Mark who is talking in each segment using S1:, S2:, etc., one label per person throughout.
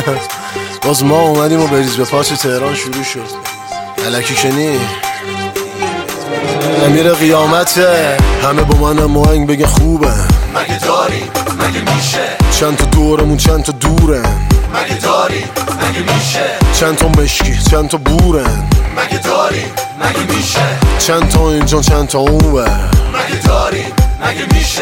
S1: باز ما اومدیم و بریز به پاس تهران شروع شد. الکی کنی امیر قیامته، همه با من مهنگ بگه خوبه.
S2: مگه داری مگه میشه؟
S1: چند تا دورمون چند تا دورن.
S2: مگه داری مگه میشه؟
S1: چند تا مشکی چند تا بورن.
S2: مگه داری مگه میشه؟
S1: چند تا اینجا چند تا اونور.
S2: مگه داری مگه میشه؟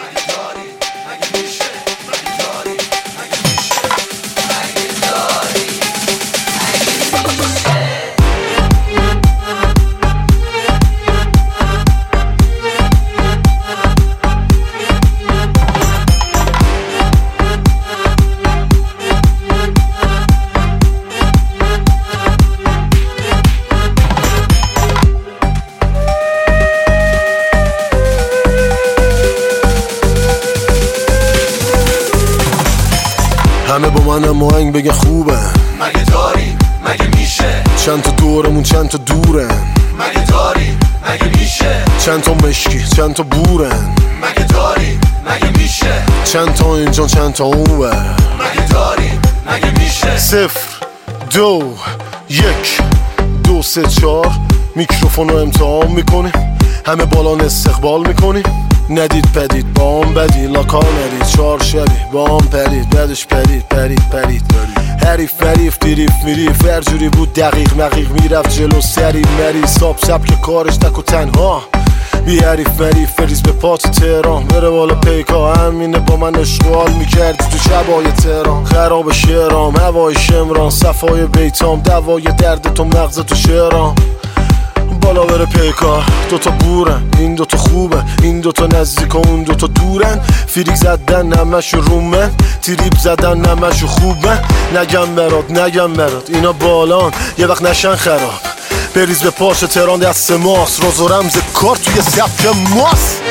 S1: همه با من مهنگ بگه خوبه.
S2: مگه داری مگه میشه؟
S1: چند تا دورمون چند تا دورن.
S2: مگه داری مگه میشه؟
S1: چند تا مشکی چند تا بورن.
S2: مگه داری مگه میشه؟
S1: چند تا اینجا چند تا اونور.
S2: مگه داری مگه میشه؟
S1: 0 2 1 2 3 4 میکروفون رو امتحان میکنیم، همه بالان استقبال میکنیم. ندید پدید با هم بدی لاکار ندید، 4 شبی با هم پرید بعدش پرید حریف مریف دیریف میریف هر جوری بود دقیق مقیق میرفت جلو سری مری سبک کارش تک و تنها بی حریف مریف بریز به پات تهران بره بالا پیکا. همینه با من اشغال میکردی تو شبای تهران، خراب شعرام هوای شمران صفای بیتام دوای درد تو مغز تو شعرام. بالا بره پیکار دوتا بورن، این دوتا خوبه این دوتا نزدیک و اون دوتا دورن. فریک زدن نمشو رومن، تریپ زدن نمشو خوبه. نگم برات اینا بالان یه وقت نشن خراب. بریز به پاش تهران دست ماست، روز و رمز کار توی سبک ماست.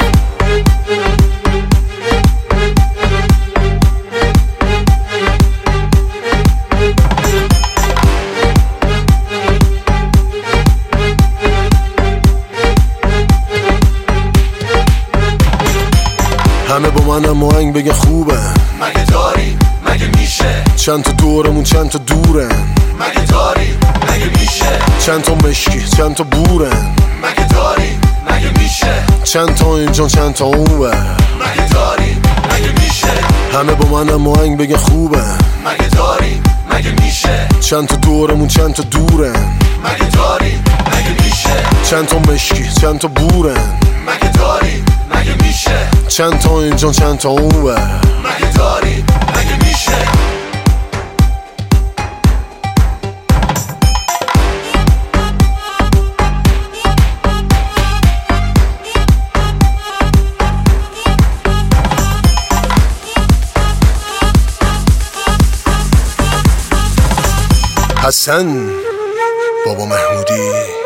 S1: همه با من مهنگ بگه خوبه.
S2: مگه داری مگه میشه؟
S1: چند تا دورمون چند تا دورن.
S2: مگه داری مگه میشه؟
S1: چند تا مشکی چند تا بورن.
S2: مگه داری مگه میشه؟
S1: چند تا اینجا چند تا اونور.
S2: مگه داری مگه میشه؟
S1: همه با من مهنگ بگه خوبه.
S2: مگه داری مگه میشه؟
S1: چند تا دورمون چند تا دورن.
S2: مگه داری مگه میشه؟
S1: چند تا مشکی چند تا بورن.
S2: مگه داری مگه میشه؟
S1: چند تا اینجا چند تا اونور.
S2: مگه داری مگه میشه؟
S1: حسن بابا محمودی